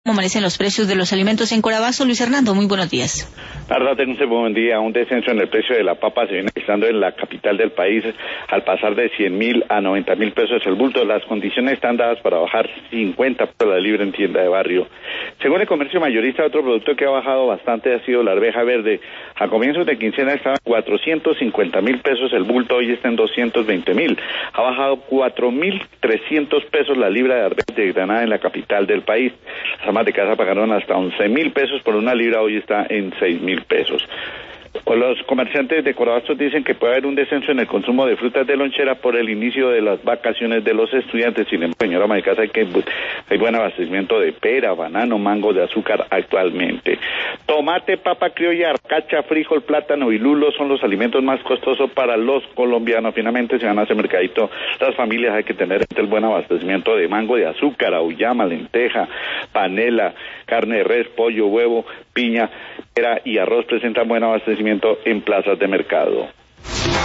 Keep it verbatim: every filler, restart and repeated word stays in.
¿Cómo amanecen los precios de los alimentos en Corabaso? Luis Hernando, muy buenos días. La verdad, tengo un buen día. Un descenso en el precio de la papa se viene registrando en la capital del país al pasar de cien mil a noventa mil pesos el bulto. Las condiciones están dadas para bajar cincuenta por la libra en tienda de barrio. Según el comercio mayorista, otro producto que ha bajado bastante ha sido la arveja verde. A comienzos de quincena estaba en cuatrocientos cincuenta mil pesos el bulto, hoy está en doscientos veinte mil. Ha bajado cuatro mil trescientos pesos la libra de arveja de Granada en la capital del país. Las amas de casa pagaron hasta once mil pesos por una libra, hoy está en seis mil pesos. Los comerciantes de Corabasto dicen que puede haber un descenso en el consumo de frutas de lonchera por el inicio de las vacaciones de los estudiantes. Sin embargo, señora ama de casa, hay, que, hay buen abastecimiento de pera, banano, mango, de azúcar actualmente. Tomate, papa criolla, arcacha, frijol, plátano y lulo son los alimentos más costosos para los colombianos. Finalmente, si van a hacer mercadito, las familias hay que tener el buen abastecimiento de mango, de azúcar, auyama, lenteja, panela, carne de res, pollo, huevo, piña, pera y arroz presentan buen abastecimiento en plazas de mercado.